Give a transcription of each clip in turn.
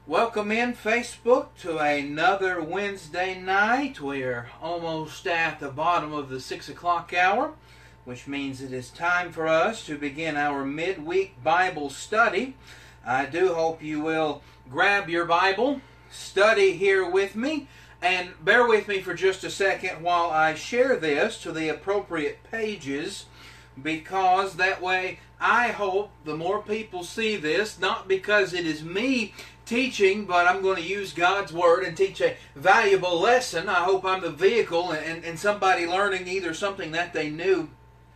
Welcome in Facebook to another Wednesday night. We're almost at the bottom of the 6 o'clock hour, which means it is time for us to begin our midweek Bible study. I do hope you will grab your Bible, study here with me, and bear with me for just a second while I share this to the appropriate pages, because that way I hope the more people see this, not because it is me teaching, but I'm going to use God's Word and teach a valuable lesson. I hope I'm the vehicle and somebody learning either something that they knew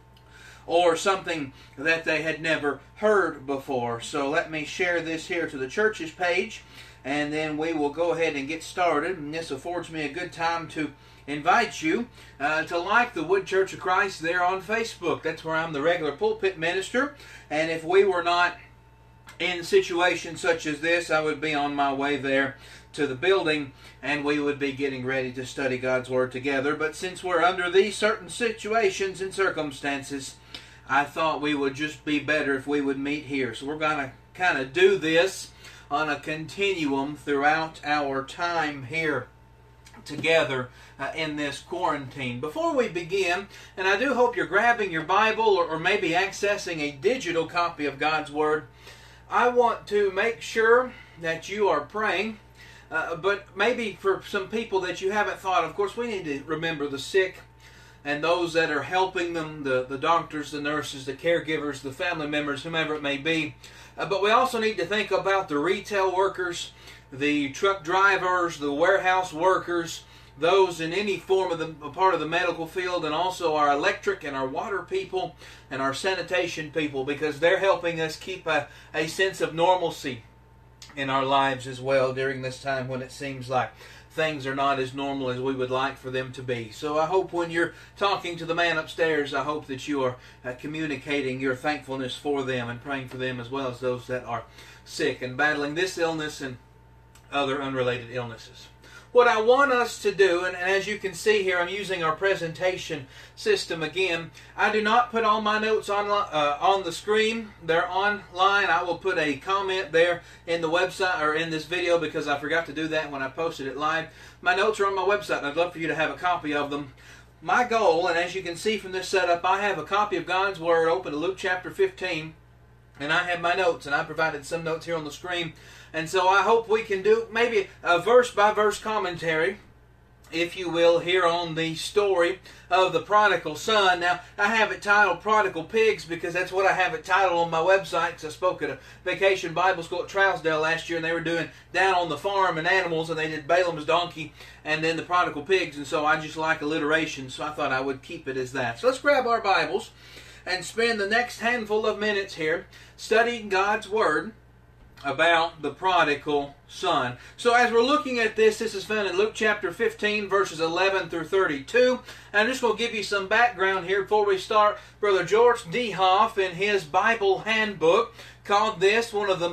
or something that they had never heard before. So let me share this here to the church's page, and then we will go ahead and get started. And this affords me a good time to invite you to like the Wood Church of Christ there on Facebook. That's where I'm the regular pulpit minister, and if we were not in situations such as this, I would be on my way there to the building, and we would be getting ready to study God's Word together. But since we're under these certain situations and circumstances, I thought we would just be better if we would meet here. So we're going to kind of do this on a continuum throughout our time here together in this quarantine. Before we begin, and I do hope you're grabbing your Bible or maybe accessing a digital copy of God's Word, I want to make sure that you are praying, but maybe for some people that you haven't thought of course, we need to remember the sick and those that are helping them, the doctors, the nurses, the caregivers, the family members, whomever it may be. But we also need to think about the retail workers, the truck drivers, the warehouse workers, those in any form of a part of the medical field, and also our electric and our water people and our sanitation people, because they're helping us keep a sense of normalcy in our lives as well during this time when it seems like things are not as normal as we would like for them to be. So I hope when you're talking to the man upstairs, I hope that you are communicating your thankfulness for them and praying for them, as well as those that are sick and battling this illness and other unrelated illnesses. What I want us to do, and as you can see here, I'm using our presentation system again. I do not put all my notes on the screen. They're online. I will put a comment there in the website or in this video, because I forgot to do that when I posted it live. My notes are on my website, and I'd love for you to have a copy of them. My goal, and as you can see from this setup, I have a copy of God's Word open to Luke chapter 15, and I have my notes, and I provided some notes here on the screen. And so I hope we can do maybe a verse-by-verse commentary, if you will, here on the story of the prodigal son. Now, I have it titled Prodigal Pigs because that's what I have it titled on my website, because I spoke at a vacation Bible school at Trousdale last year, and they were doing Down on the Farm and Animals, and they did Balaam's donkey and then the prodigal pigs, and so I just like alliteration, so I thought I would keep it as that. So let's grab our Bibles and spend the next handful of minutes here studying God's Word about the prodigal son. So as we're looking at this is found in Luke chapter 15, verses 11 through 32. And I'm just going to give you some background here before we start. Brother George D. Hoff, in his Bible handbook, called this one of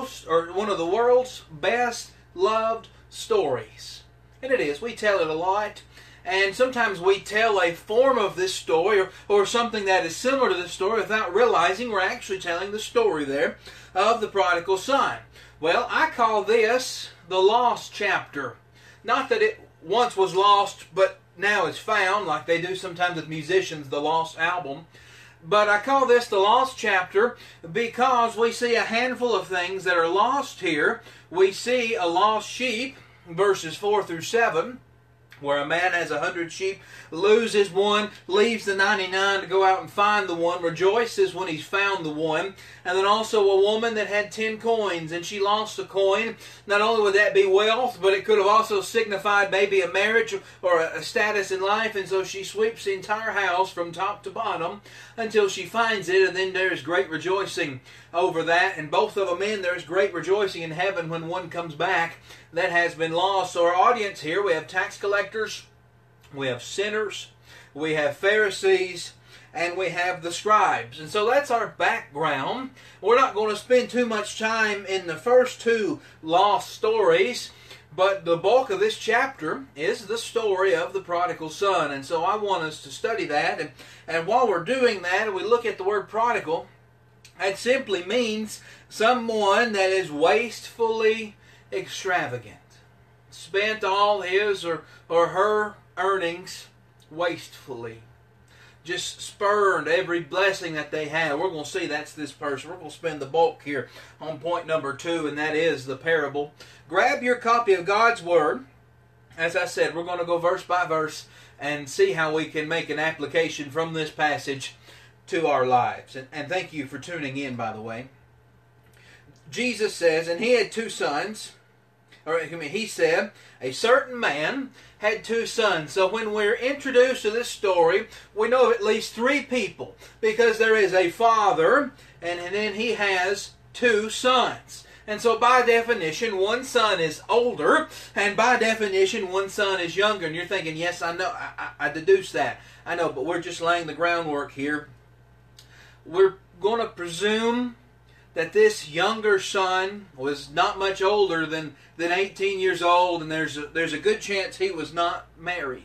the world's best loved stories. And it is. We tell it a lot. And sometimes we tell a form of this story or something that is similar to this story without realizing we're actually telling the story there of the prodigal son. Well, I call this the lost chapter. Not that it once was lost, but now it's found, like they do sometimes with musicians, the lost album. But I call this the lost chapter because we see a handful of things that are lost here. We see a lost sheep, verses 4 through 7. Where a man has 100 sheep, loses one, leaves the 99 to go out and find the one, rejoices when he's found the one. And then also a woman that had 10 coins, and she lost a coin. Not only would that be wealth, but it could have also signified maybe a marriage or a status in life. And so she sweeps the entire house from top to bottom until she finds it, and then there's great rejoicing over that. And both of them in, there's great rejoicing in heaven when one comes back that has been lost. So our audience here, we have tax collectors, we have sinners, we have Pharisees, and we have the scribes. And so that's our background. We're not going to spend too much time in the first two lost stories, but the bulk of this chapter is the story of the prodigal son. And so I want us to study that. And while we're doing that, and we look at the word prodigal, that simply means someone that is wastefully extravagant. Spent all his or her earnings wastefully. Just spurned every blessing that they had. We're going to see that's this person. We're going to spend the bulk here on point number 2, and that is the parable. Grab your copy of God's Word. As I said, we're going to go verse by verse and see how we can make an application from this passage to our lives. And thank you for tuning in, by the way. Jesus says, and he had 2 sons. He said, a certain man had 2 sons. So when we're introduced to this story, we know of at least 3 people, because there is a father, and then he has 2 sons. And so by definition, one son is older, and by definition, one son is younger. And you're thinking, yes, I know, I deduce that. I know, but we're just laying the groundwork here. We're going to presume that this younger son was not much older than 18 years old, and there's a good chance he was not married.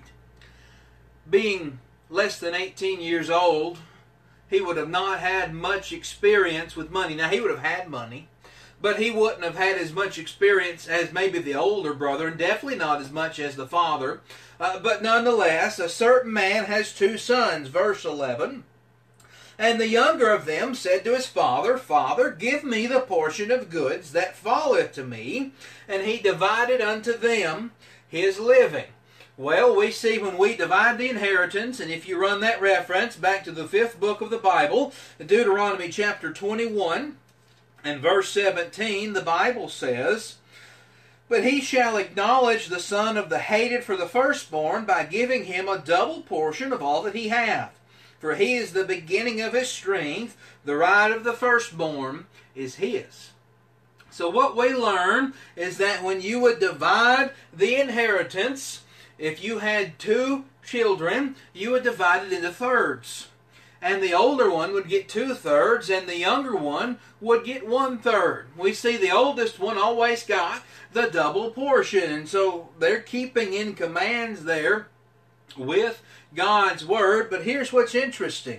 Being less than 18 years old, he would have not had much experience with money. Now, he would have had money, but he wouldn't have had as much experience as maybe the older brother, and definitely not as much as the father. But nonetheless, a certain man has 2 sons. Verse 11. And the younger of them said to his father, Father, give me the portion of goods that falleth to me. And he divided unto them his living. Well, we see when we divide the inheritance, and if you run that reference back to the 5th book of the Bible, Deuteronomy chapter 21, and verse 17, the Bible says, But he shall acknowledge the son of the hated for the firstborn by giving him a double portion of all that he hath. For he is the beginning of his strength, the right of the firstborn is his. So what we learn is that when you would divide the inheritance, if you had 2 children, you would divide it into thirds. And the older one would get 2/3, and the younger one would get 1/3. We see the oldest one always got the double portion. And so they're keeping in commands there with God's Word. But here's what's interesting.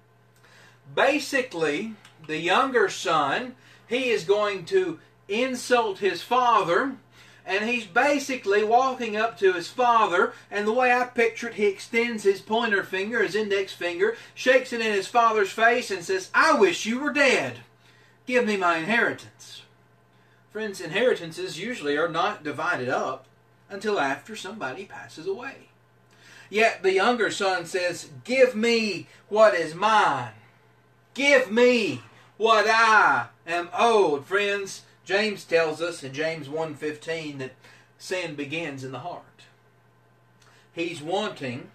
Basically, the younger son, he is going to insult his father, and he's basically walking up to his father, and the way I picture it, he extends his pointer finger, his index finger, shakes it in his father's face, and says, I wish you were dead. Give me my inheritance. Friends, inheritances usually are not divided up until after somebody passes away. Yet the younger son says, give me what is mine. Give me what I am owed. Friends, James tells us in James 1:15 that sin begins in the heart. He's wanting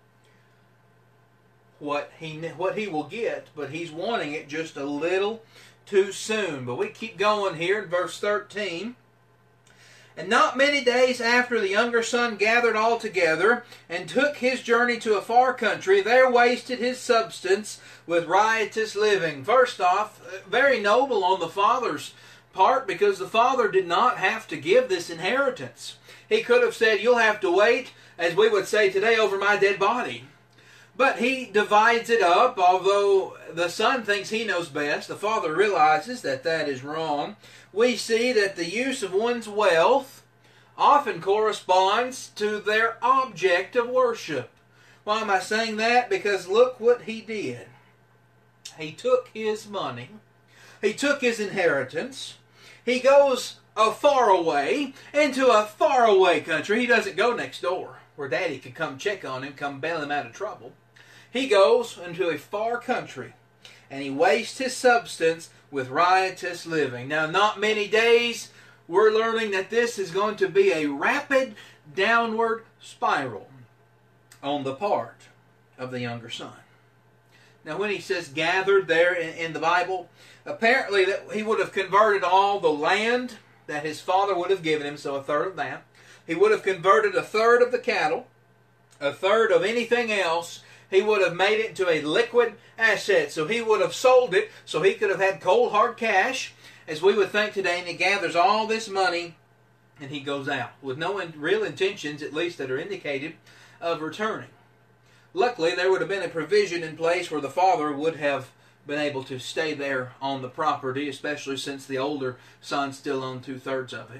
what he will get, but he's wanting it just a little too soon. But we keep going here in verse 13. And not many days after the younger son gathered all together, and took his journey to a far country, there wasted his substance with riotous living. First off, very noble on the father's part, because the father did not have to give this inheritance. He could have said, you'll have to wait, as we would say today, over my dead body. But he divides it up, although the son thinks he knows best. The father realizes that that is wrong. We see that the use of one's wealth often corresponds to their object of worship. Why am I saying that? Because look what he did. He took his money. He took his inheritance. He goes far away, into a faraway country. He doesn't go next door, where Daddy could come check on him, come bail him out of trouble. He goes into a far country, and he wastes his substance with riotous living. Now, not many days, we're learning that this is going to be a rapid downward spiral on the part of the younger son. Now, when he says gathered there in the Bible, apparently that he would have converted all the land that his father would have given him, so 1/3 of that. He would have converted 1/3 of the cattle, 1/3 of anything else. He would have made it into a liquid asset. So he would have sold it so he could have had cold hard cash, as we would think today, and he gathers all this money and he goes out with no real intentions, at least that are indicated, of returning. Luckily, there would have been a provision in place where the father would have been able to stay there on the property, especially since the older son still owned 2/3 of it.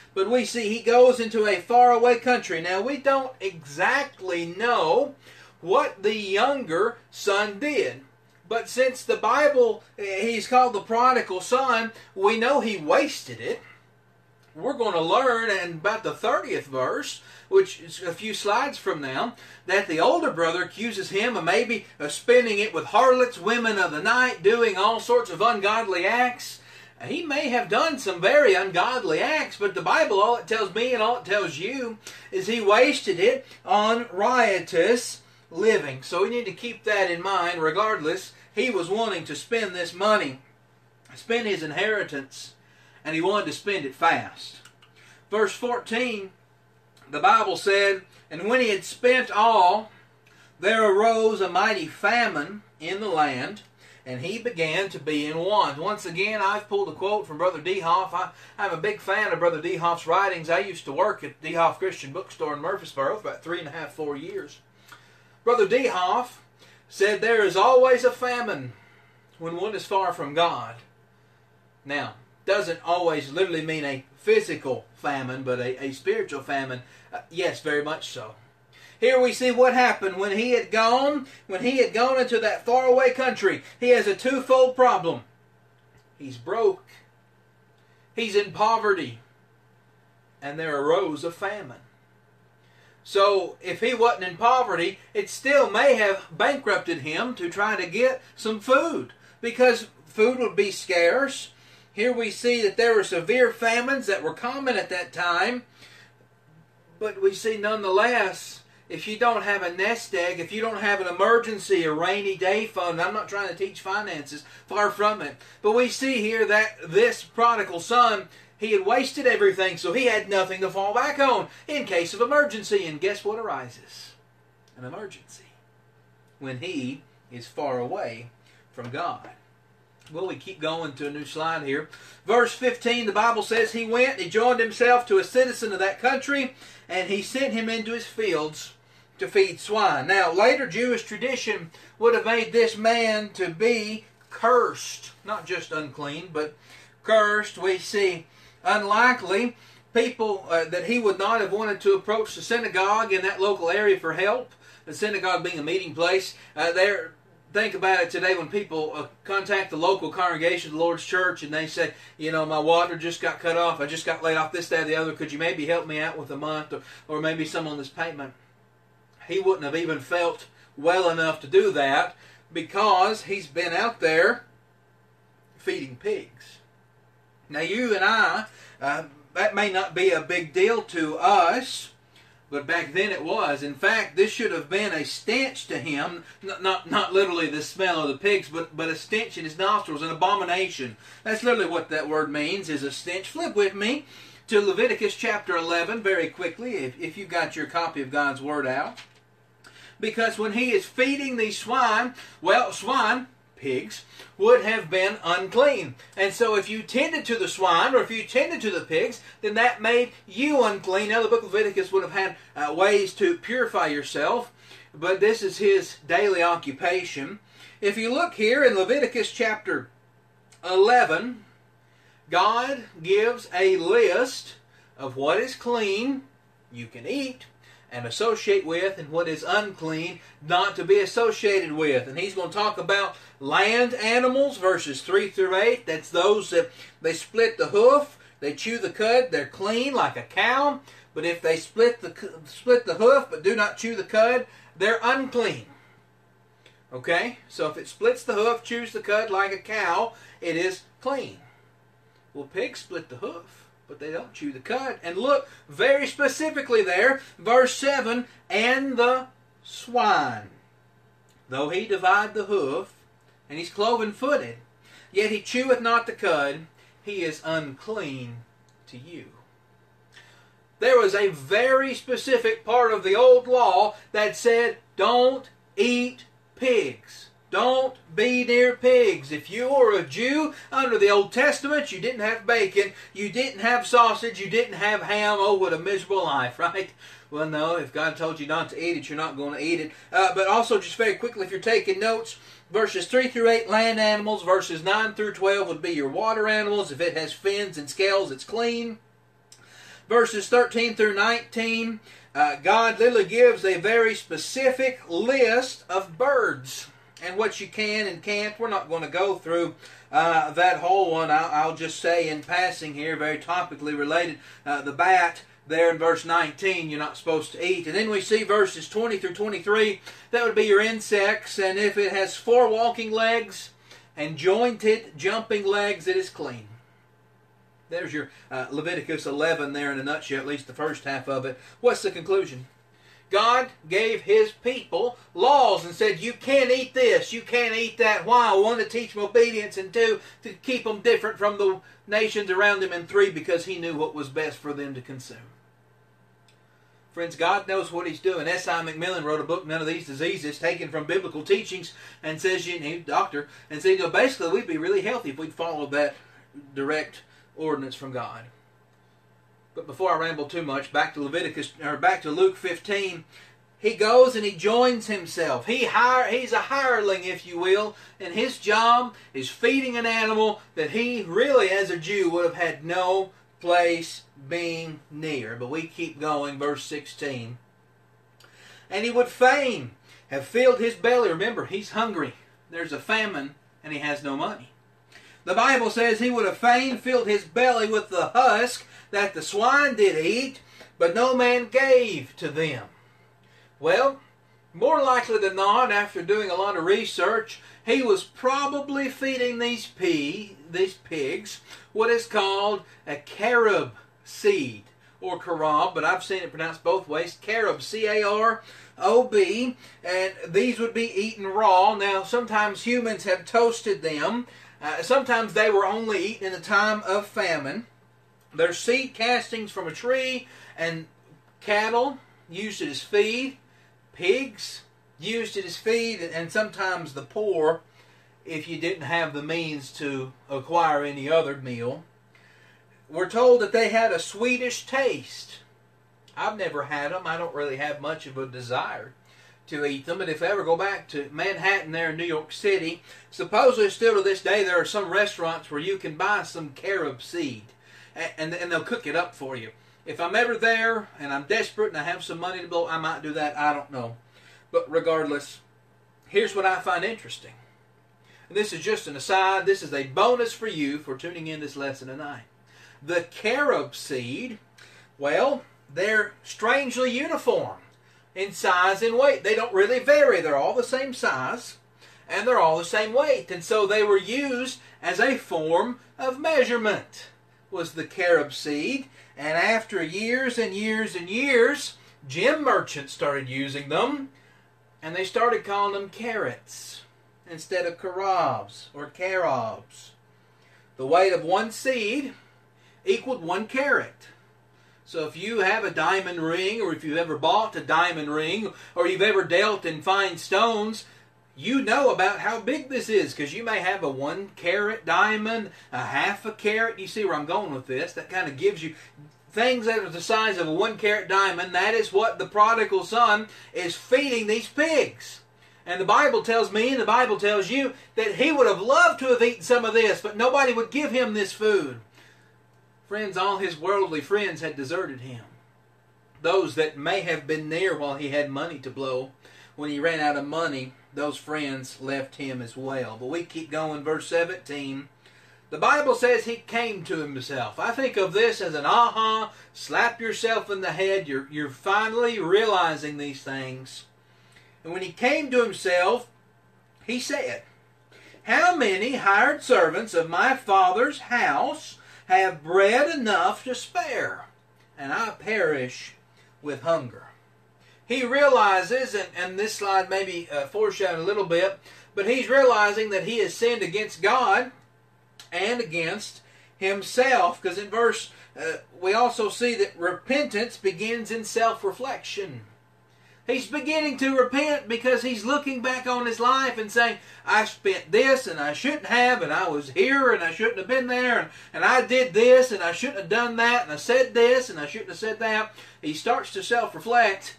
but we see he goes into a faraway country. Now, we don't exactly know what the younger son did. But since the Bible, he's called the prodigal son, we know he wasted it. We're going to learn in about the 30th verse, which is a few slides from now, that the older brother accuses him of maybe spending it with harlots, women of the night, doing all sorts of ungodly acts. He may have done some very ungodly acts, but the Bible, all it tells me and all it tells you, is he wasted it on riotous living. So we need to keep that in mind. Regardless, he was wanting to spend this money, spend his inheritance, and he wanted to spend it fast. Verse 14, the Bible said, "And when he had spent all, there arose a mighty famine in the land, and he began to be in want." Once again, I've pulled a quote from Brother Dehoff. I'm a big fan of Brother Dehoff's writings. I used to work at Dehoff Christian Bookstore in Murfreesboro for about 3.5, 4 years. Brother Dehoff said there is always a famine when one is far from God. Now, doesn't always literally mean a physical famine, but a spiritual famine. Yes, very much so. Here we see what happened when he had gone into that faraway country. He has a twofold problem. He's broke. He's in poverty. And there arose a famine. So if he wasn't in poverty, it still may have bankrupted him to try to get some food, because food would be scarce. Here we see that there were severe famines that were common at that time. But we see nonetheless, if you don't have a nest egg, if you don't have an emergency, a rainy day fund, I'm not trying to teach finances, far from it. But we see here that this prodigal son, he had wasted everything, so he had nothing to fall back on in case of emergency. And guess what arises? An emergency. When he is far away from God. Well, we keep going to a new slide here. Verse 15, the Bible says, "He went, he joined himself to a citizen of that country, and he sent him into his fields to feed swine." Now, later Jewish tradition would have made this man to be cursed. Not just unclean, but cursed. We see unlikely people that he would not have wanted to approach the synagogue in that local area for help. The synagogue being a meeting place. Think about it today when people contact the local congregation, the Lord's Church, and they say, you know, my water just got cut off. I just got laid off this, that, or the other. Could you maybe help me out with a month or maybe some on this payment? He wouldn't have even felt well enough to do that because he's been out there feeding pigs. Now you and I, that may not be a big deal to us, but back then it was. In fact, this should have been a stench to him. Not literally the smell of the pigs, but a stench in his nostrils, an abomination. That's literally what that word means, is a stench. Flip with me to Leviticus chapter 11 very quickly, if you got your copy of God's Word out. Because when he is feeding these swine, well, swine, pigs, would have been unclean. And so if you tended to the swine or if you tended to the pigs, then that made you unclean. Now the book of Leviticus would have had ways to purify yourself, but this is his daily occupation. If you look here in Leviticus chapter 11, God gives a list of what is clean you can eat and associate with, and what is unclean not to be associated with. And he's going to talk about land animals, verses 3 through 8. That's those that they split the hoof, they chew the cud, they're clean like a cow. But if they split the hoof but do not chew the cud, they're unclean. Okay? So if it splits the hoof, chews the cud like a cow, it is clean. Well, pigs split the hoof, but they don't chew the cud. And look very specifically there, verse 7, "And the swine, though he divide the hoof, and he's cloven-footed, yet he cheweth not the cud, he is unclean to you." There was a very specific part of the old law that said, don't eat pigs. Don't be near pigs. If you were a Jew under the Old Testament, you didn't have bacon, you didn't have sausage, you didn't have ham. Oh, what a miserable life, right? Well, no, if God told you not to eat it, you're not going to eat it. But also, just very quickly, if you're taking notes, verses 3 through 8, land animals. Verses 9 through 12 would be your water animals. If it has fins and scales, it's clean. verses 13 through 19, God literally gives a very specific list of birds and what you can and can't. We're not going to go through that whole one. I'll just say in passing here, very topically related, the bat there in verse 19 you're not supposed to eat. And then we see verses 20 through 23, that would be your insects, and if it has 4 walking legs and jointed jumping legs, it is clean. There's your Leviticus 11 there in a nutshell, at least the first half of it. What's the conclusion? God gave His people laws and said, you can't eat this, you can't eat that. Why? 1, to teach them obedience, and 2, to keep them different from the nations around them, and 3, because He knew what was best for them to consume. Friends, God knows what He's doing. S.I. McMillan wrote a book, None of These Diseases, taken from biblical teachings, and says, he's a doctor, and says, basically we'd be really healthy if we'd followed that direct ordinance from God. But before I ramble too much, back to Luke 15, he goes and he joins himself. He's a hireling, if you will, and his job is feeding an animal that he really, as a Jew, would have had no place being near. But we keep going, verse 16. And he would fain have filled his belly. Remember, he's hungry. There's a famine, and he has no money. The Bible says he would have fain filled his belly with the husk that the swine did eat, but no man gave to them. Well, more likely than not, after doing a lot of research, he was probably feeding these pigs what is called a carob seed, or carob, but I've seen it pronounced both ways, carob, C-A-R-O-B, and these would be eaten raw. Now, sometimes humans have toasted them. Sometimes they were only eaten in the time of famine. They're seed castings from a tree, and cattle used it as feed. Pigs used it as feed, and sometimes the poor, if you didn't have the means to acquire any other meal. We're told that they had a sweetish taste. I've never had them. I don't really have much of a desire to eat them, but if I ever go back to Manhattan there in New York City, supposedly still to this day there are some restaurants where you can buy some carob seed, and they'll cook it up for you. If I'm ever there and I'm desperate and I have some money to blow, I might do that. I don't know. But regardless, here's what I find interesting. And this is just an aside. This is a bonus for you for tuning in this lesson tonight. The carob seed, well, they're strangely uniform in size and weight. They don't really vary. They're all the same size, and they're all the same weight. And so they were used as a form of measurement, was the carob seed. And after years and years and years, gem merchants started using them, and they started calling them carrots instead of carobs or carobs. The weight of one seed equaled 1 carat. So if you have a diamond ring, or if you've ever bought a diamond ring, or you've ever dealt in fine stones, you know about how big this is, because you may have a 1 carat diamond, a half a carat. You see where I'm going with this? That kind of gives you things that are the size of a 1 carat diamond. That is what the prodigal son is feeding these pigs. And the Bible tells me, and the Bible tells you, that he would have loved to have eaten some of this, but nobody would give him this food. Friends, all his worldly friends had deserted him. Those that may have been near while he had money to blow, when he ran out of money, those friends left him as well. But we keep going, verse 17. The Bible says he came to himself. I think of this as an aha, slap yourself in the head. You're finally realizing these things. And when he came to himself, he said, how many hired servants of my father's house have bread enough to spare, and I perish with hunger? He realizes, and this slide maybe foreshadowed a little bit, but he's realizing that he has sinned against God and against himself, because in verse, we also see that repentance begins in self-reflection. He's beginning to repent because he's looking back on his life and saying, I spent this and I shouldn't have, and I was here and I shouldn't have been there, and I did this and I shouldn't have done that, and I said this and I shouldn't have said that. He starts to self-reflect,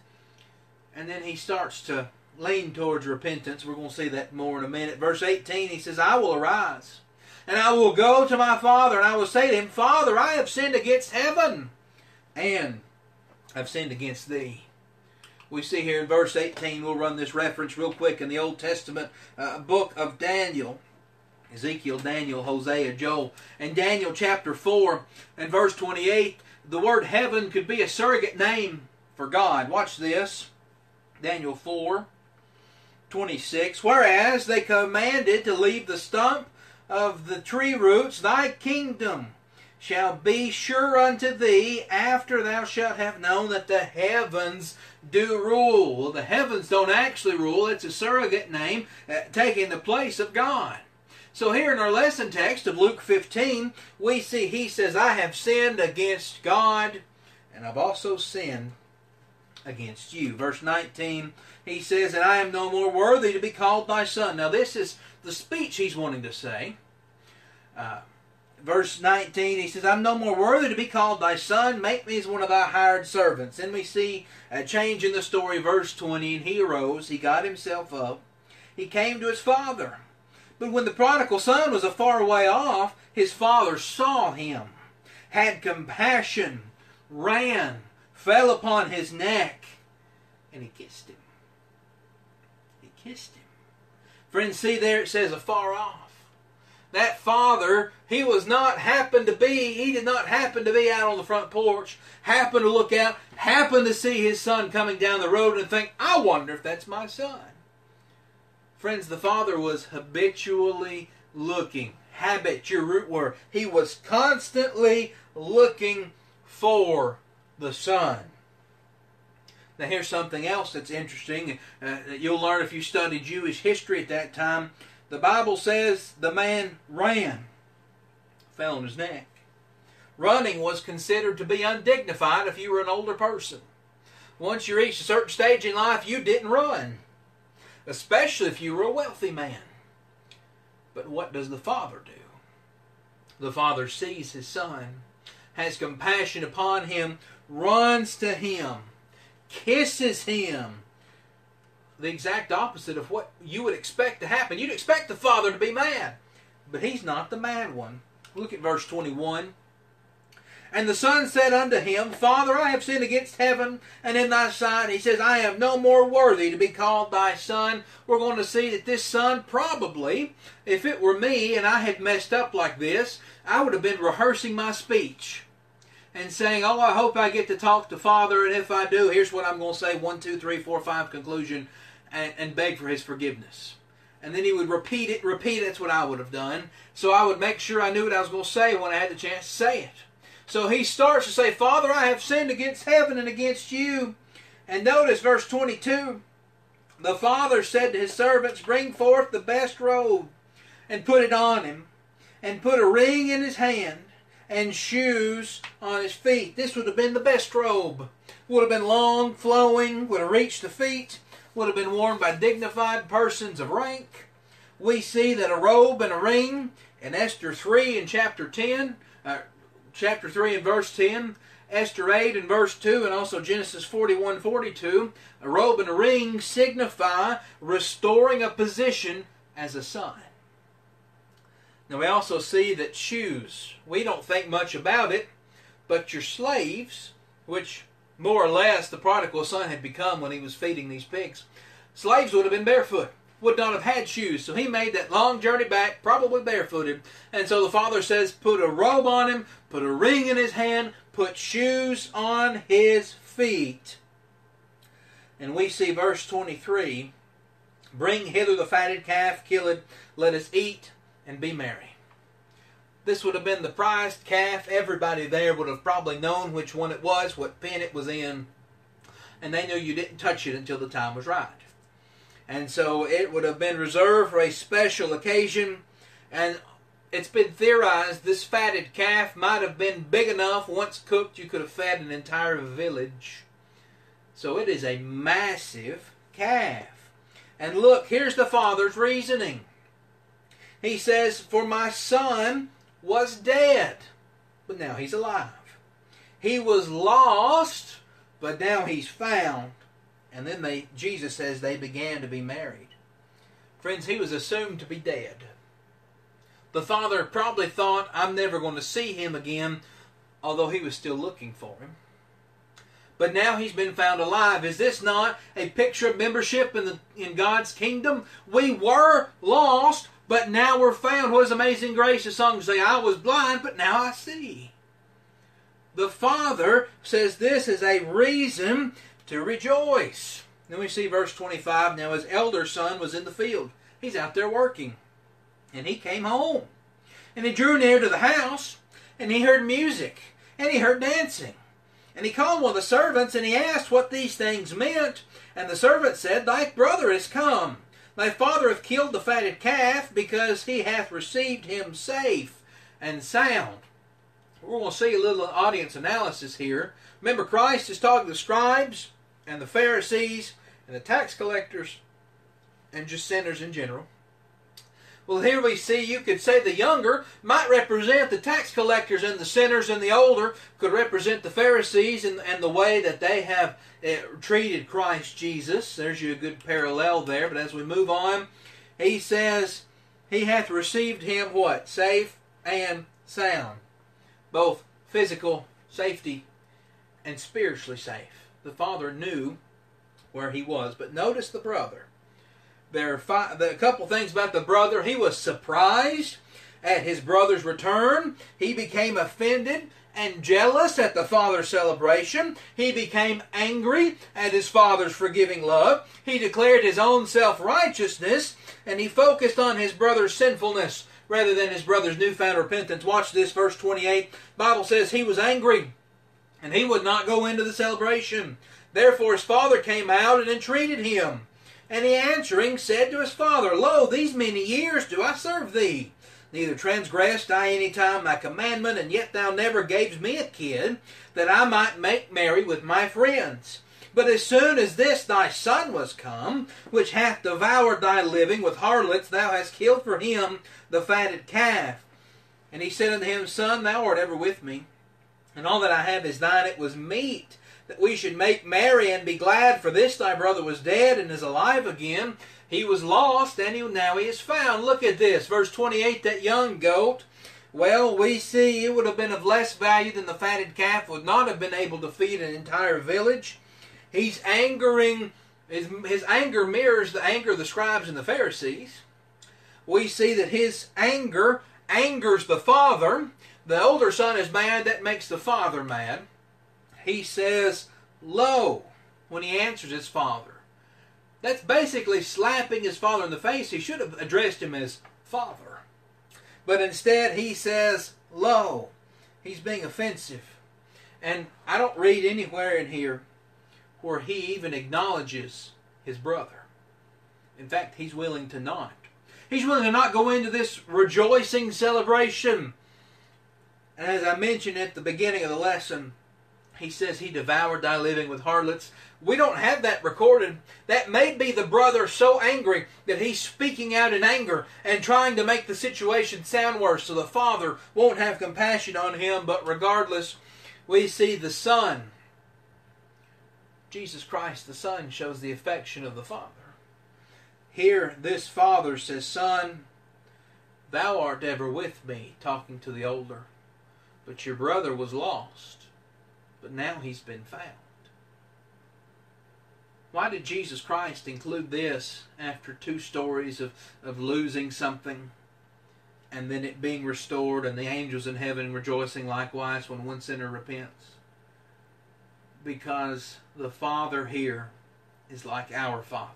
and then he starts to lean towards repentance. We're going to see that more in a minute. Verse 18, he says, I will arise, and I will go to my father, and I will say to him, Father, I have sinned against heaven and I've sinned against thee. We see here in verse 18, we'll run this reference real quick in the Old Testament book of Daniel. Ezekiel, Daniel, Hosea, Joel. And Daniel chapter 4 and verse 28, the word heaven could be a surrogate name for God. Watch this. Daniel 4:26. Whereas they commanded to leave the stump of the tree roots, thy kingdom shall be sure unto thee after thou shalt have known that the heavens do rule. Well, the heavens don't actually rule. It's a surrogate name taking the place of God. So here in our lesson text of Luke 15, we see he says, I have sinned against God, and I've also sinned against you. Verse 19, he says, and I am no more worthy to be called thy son. Now this is the speech he's wanting to say. Verse 19, he says, I'm no more worthy to be called thy son. Make me as one of thy hired servants. Then we see a change in the story, verse 20, and he arose, he got himself up, he came to his father. But when the prodigal son was a far way off, his father saw him, had compassion, ran, fell upon his neck, and he kissed him. He kissed him. Friends, see there it says afar off. That father, he did not happen to be out on the front porch, happened to look out, happened to see his son coming down the road and think, I wonder if that's my son. Friends, the father was habitually looking. Habit, your root word. He was constantly looking for the son. Now here's something else that's interesting that you'll learn if you study Jewish history at that time. The Bible says the man ran, fell on his neck. Running was considered to be undignified if you were an older person. Once you reached a certain stage in life, you didn't run, especially if you were a wealthy man. But what does the father do? The father sees his son, has compassion upon him, runs to him, kisses him. The exact opposite of what you would expect to happen. You'd expect the father to be mad, but he's not the mad one. Look at verse 21. And the son said unto him, Father, I have sinned against heaven and in thy sight. He says, I am no more worthy to be called thy son. We're going to see that this son probably, if it were me and I had messed up like this, I would have been rehearsing my speech and saying, oh, I hope I get to talk to Father, and if I do, here's what I'm going to say, 1, 2, 3, 4, 5, conclusion, and beg for his forgiveness. And then he would repeat it, that's what I would have done. So I would make sure I knew what I was going to say when I had the chance to say it. So he starts to say, Father, I have sinned against heaven and against you. And notice verse 22, the father said to his servants, bring forth the best robe, and put it on him, and put a ring in his hand, and shoes on his feet. This would have been the best robe. Would have been long, flowing, would have reached the feet, would have been worn by dignified persons of rank. We see that a robe and a ring in Esther 3 in chapter 10, chapter 3 and verse 10, Esther 8 and verse 2, and also Genesis 41:42, a robe and a ring signify restoring a position as a son. Now we also see that shoes, we don't think much about it, but your slaves, which more or less the prodigal son had become when he was feeding these pigs, slaves would have been barefoot, would not have had shoes. So he made that long journey back, probably barefooted. And so the father says, put a robe on him, put a ring in his hand, put shoes on his feet. And we see verse 23, bring hither the fatted calf, kill it, let us eat and be merry. This would have been the prized calf. Everybody there would have probably known which one it was, what pen it was in, and they knew you didn't touch it until the time was right. And so it would have been reserved for a special occasion, and it's been theorized this fatted calf might have been big enough, once cooked, you could have fed an entire village. So it is a massive calf. And look, here's the father's reasoning. He says, for my son was dead, but now he's alive. He was lost, but now he's found. And then Jesus says they began to be married. Friends, he was assumed to be dead. The father probably thought, I'm never going to see him again, although he was still looking for him. but now he's been found alive. Is this not a picture of membership in God's kingdom? We were lost, but now we're found. What is Amazing Grace? The song say, I was blind, but now I see. The Father says this is a reason to rejoice. Then we see verse 25. Now his elder son was in the field. He's out there working. And he came home. And he drew near to the house, and he heard music, and he heard dancing. And he called one of the servants, and he asked what these things meant. And the servant said, Thy brother is come. Thy father hath killed the fatted calf, because he hath received him safe and sound. We're going to see a little audience analysis here. Remember, Christ is talking to the scribes and the Pharisees and the tax collectors and just sinners in general. Well, here we see, you could say the younger might represent the tax collectors and the sinners, and the older could represent the Pharisees and the way that they have treated Christ Jesus. There's you a good parallel there. But as we move on, he says, he hath received him what? Safe and sound. Both physical safety and spiritually safe. The Father knew where he was. But notice the brother. There are a couple things about the brother. He was surprised at his brother's return. He became offended and jealous at the father's celebration. He became angry at his father's forgiving love. He declared his own self-righteousness, and he focused on his brother's sinfulness rather than his brother's newfound repentance. Watch this, verse 28. The Bible says he was angry, and he would not go into the celebration. Therefore his father came out and entreated him. And he answering said to his father, Lo, these many years do I serve thee. Neither transgressed I any time thy commandment, and yet thou never gavest me a kid, that I might make merry with my friends. But as soon as this thy son was come, which hath devoured thy living with harlots, thou hast killed for him the fatted calf. And he said unto him, Son, thou art ever with me, and all that I have is thine. It was meet that we should make merry and be glad, for this thy brother was dead and is alive again. He was lost, and now he is found. Look at this, verse 28, that young goat. Well, we see it would have been of less value than the fatted calf, would not have been able to feed an entire village. He's angering, his anger mirrors the anger of the scribes and the Pharisees. We see that his anger angers the father. The older son is mad, that makes the father mad. He says, Lo, when he answers his father. That's basically slapping his father in the face. He should have addressed him as Father. But instead he says, Lo. He's being offensive. And I don't read anywhere in here where he even acknowledges his brother. In fact, he's willing to not. He's willing to not go into this rejoicing celebration. And as I mentioned at the beginning of the lesson, he says he devoured thy living with harlots. We don't have that recorded. That may be the brother so angry that he's speaking out in anger and trying to make the situation sound worse so the father won't have compassion on him. But regardless, we see the Son. Jesus Christ, the Son, shows the affection of the Father. Here, this father says, Son, thou art ever with me, talking to the older. But your brother was lost. But now he's been found. Why did Jesus Christ include this after two stories of losing something and then it being restored and the angels in heaven rejoicing likewise when one sinner repents? Because the Father here is like our Father.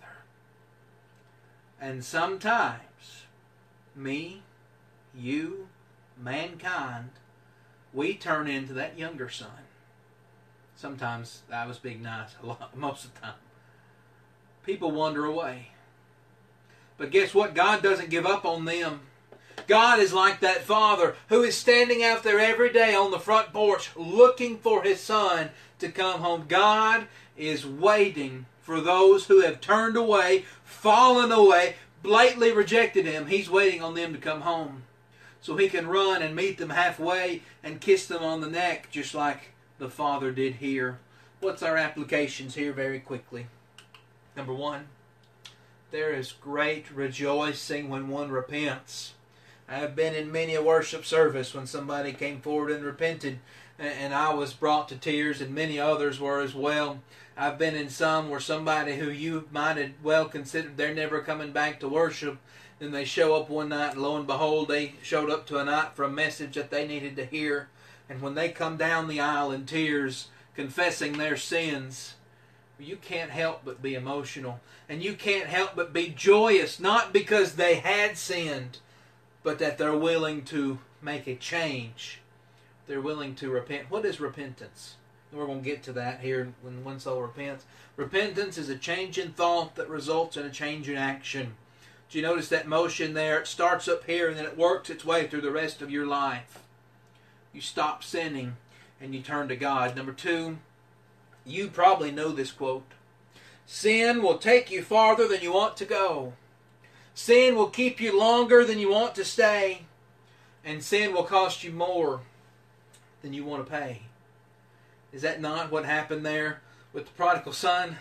And sometimes, me, you, mankind, we turn into that younger son. Sometimes I was being nice, most of the time. People wander away. But guess what? God doesn't give up on them. God is like that father who is standing out there every day on the front porch looking for his son to come home. God is waiting for those who have turned away, fallen away, blatantly rejected him. He's waiting on them to come home so he can run and meet them halfway and kiss them on the neck just like the Father did here. What's our applications here very quickly? Number one, there is great rejoicing when one repents. I have been in many a worship service when somebody came forward and repented. and I was brought to tears, and many others were as well. I've been in some where somebody who you might have well considered they're never coming back to worship, then they show up one night, and lo and behold, they showed up to a night for a message that they needed to hear. And when they come down the aisle in tears, confessing their sins, you can't help but be emotional. And you can't help but be joyous, not because they had sinned, but that they're willing to make a change. They're willing to repent. What is repentance? We're going to get to that here when one soul repents. Repentance is a change in thought that results in a change in action. Do you notice that motion there? It starts up here and then it works its way through the rest of your life. You stop sinning and you turn to God. Number 2, you probably know this quote. Sin will take you farther than you want to go. Sin will keep you longer than you want to stay. And sin will cost you more than you want to pay. Is that not what happened there with the prodigal son?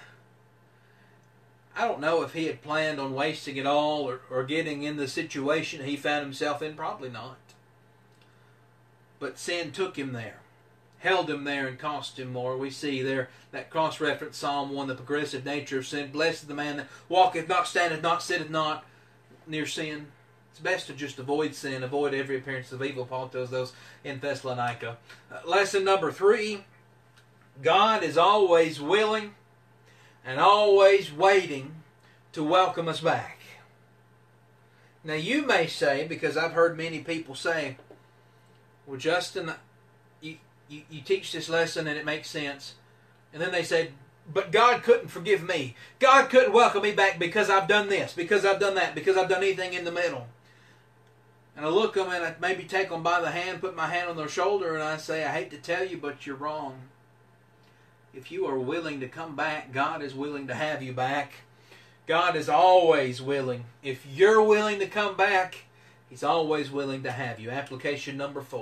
I don't know if he had planned on wasting it all or getting in the situation he found himself in. Probably not. But sin took him there, held him there, and cost him more. We see there that cross-reference Psalm 1, the progressive nature of sin. Blessed is the man that walketh not, standeth not, sitteth not near sin. It's best to just avoid sin, avoid every appearance of evil. Paul tells those in Thessalonica. Lesson number 3, God is always willing and always waiting to welcome us back. Now you may say, because I've heard many people say, well, Justin, you teach this lesson and it makes sense. And then they say, but God couldn't forgive me. God couldn't welcome me back because I've done this, because I've done that, because I've done anything in the middle. And I look at them and I maybe take them by the hand, put my hand on their shoulder, and I say, I hate to tell you, but you're wrong. If you are willing to come back, God is willing to have you back. God is always willing. If you're willing to come back, He's always willing to have you. Application number 4.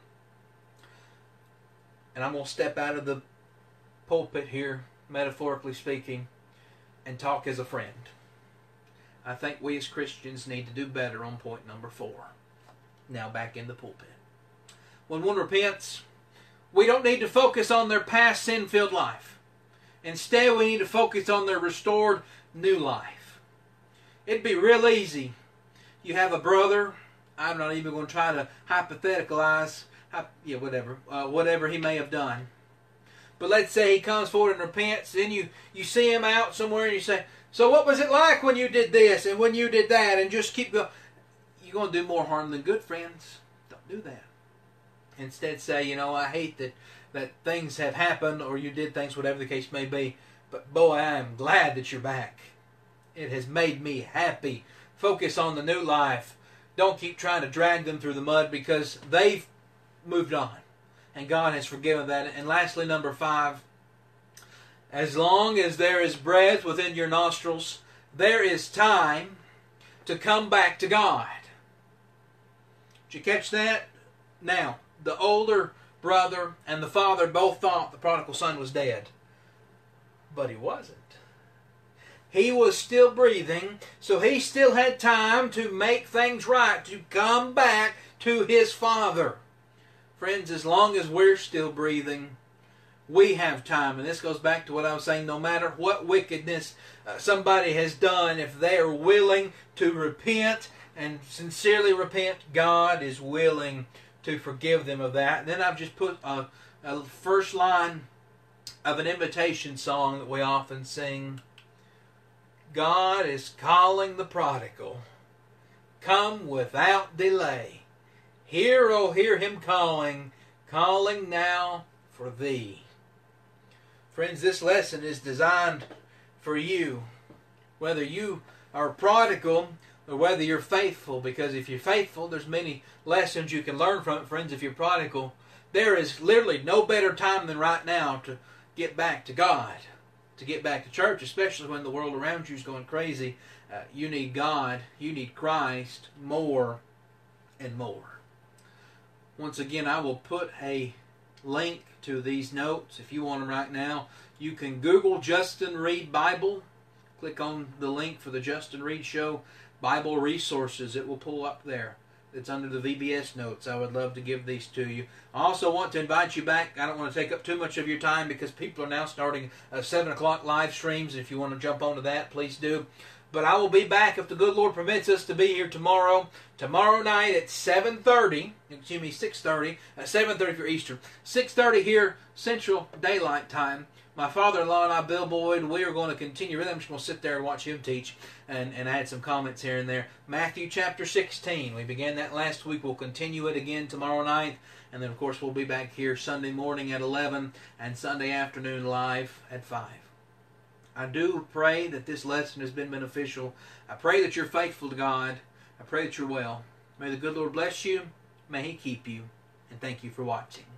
And I'm going to step out of the pulpit here, metaphorically speaking, and talk as a friend. I think we as Christians need to do better on point number 4. Now back in the pulpit. When one repents, we don't need to focus on their past sin-filled life. Instead, we need to focus on their restored new life. It'd be real easy. You have a brother. I'm not even going to try to hypotheticalize. Whatever he may have done. But let's say he comes forward and repents. Then you see him out somewhere and you say, so what was it like when you did this and when you did that? And just keep going. You're going to do more harm than good, friends. Don't do that. Instead say, I hate that things have happened or you did things, whatever the case may be. But boy, I am glad that you're back. It has made me happy. Focus on the new life. Don't keep trying to drag them through the mud because they've moved on. And God has forgiven that. And lastly, number 5. As long as there is breath within your nostrils, there is time to come back to God. Did you catch that? Now, the older brother and the father both thought the prodigal son was dead. But he wasn't. He was still breathing, so he still had time to make things right, to come back to his father. Friends, as long as we're still breathing, we have time. And this goes back to what I was saying. No matter what wickedness somebody has done, if they are willing to repent and sincerely repent, God is willing to forgive them of that. And then I've just put a first line of an invitation song that we often sing. God is calling the prodigal. Come without delay. Hear, oh, hear Him calling, calling now for thee. Friends, this lesson is designed for you, whether you are prodigal or whether you're faithful, because if you're faithful, there's many lessons you can learn from it. Friends, if you're prodigal, there is literally no better time than right now to get back to God, to get back to church, especially when the world around you is going crazy. You need God, you need Christ more and more. Once again, I will put a link to these notes if you want them right now. You can Google Justin Reed Bible. Click on the link for the Justin Reed Show Bible Resources. It will pull up there. It's under the VBS notes. I would love to give these to you. I also want to invite you back. I don't want to take up too much of your time because people are now starting 7 o'clock live streams. If you want to jump onto that, please do. But I will be back if the good Lord permits us to be here tomorrow. Tomorrow night at 7:30. Excuse me, 6:30. 7:30 for Easter. 6:30 here, Central Daylight Time. My father-in-law and I, Bill Boyd, we are going to continue. Really, I'm just going to sit there and watch him teach and add some comments here and there. Matthew chapter 16. We began that last week. We'll continue it again tomorrow night. And then, of course, we'll be back here Sunday morning at 11 and Sunday afternoon live at 5. I do pray that this lesson has been beneficial. I pray that you're faithful to God. I pray that you're well. May the good Lord bless you. May He keep you. And thank you for watching.